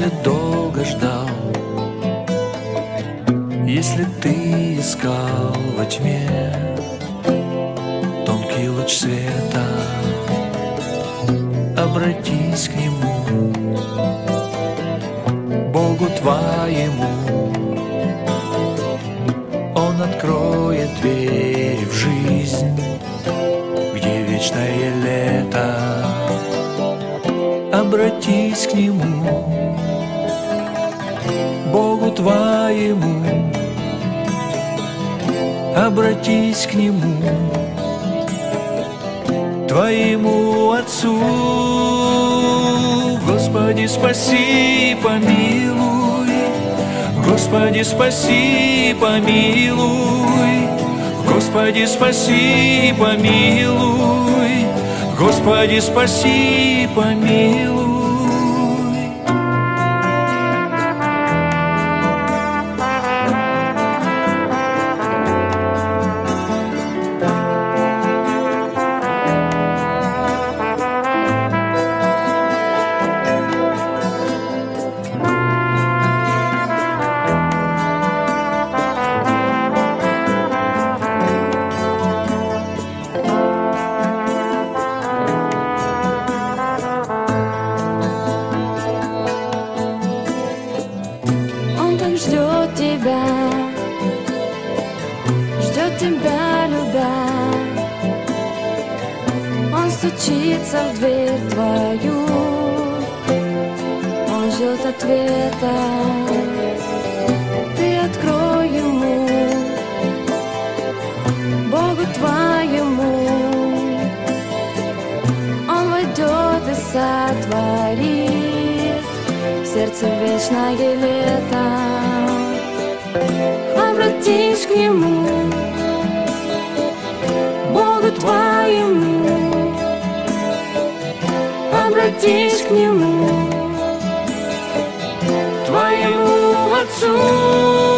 если долго ждал, если ты искал во тьме тонкий луч света, обратись к нему, Богу твоему. Он откроет дверь в жизнь, где вечное лето. Обратись к нему, Богу твоему. Обратись к нему, твоему Отцу. Господи, спаси, помилуй. Господи, спаси, помилуй. Господи, спаси, помилуй. Господи, спаси, помилуй. Ждет тебя, любя. Он стучится в дверь твою, он ждет ответа. Ты открой ему, Богу твоему. Он войдет и сотворит в сердце вечное лето. Обратись к нему, Богу твоему. Обратись к нему, твоему Отцу.